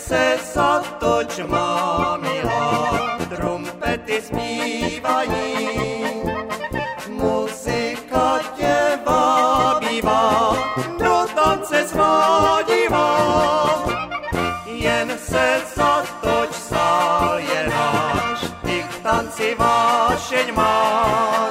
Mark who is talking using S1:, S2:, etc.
S1: se zatoč má milá, trumpety zpívají. Muzika tě vábivá, do tance svádivá. Jen se zatoč, sál je náš, ty k tanci vášeň máš.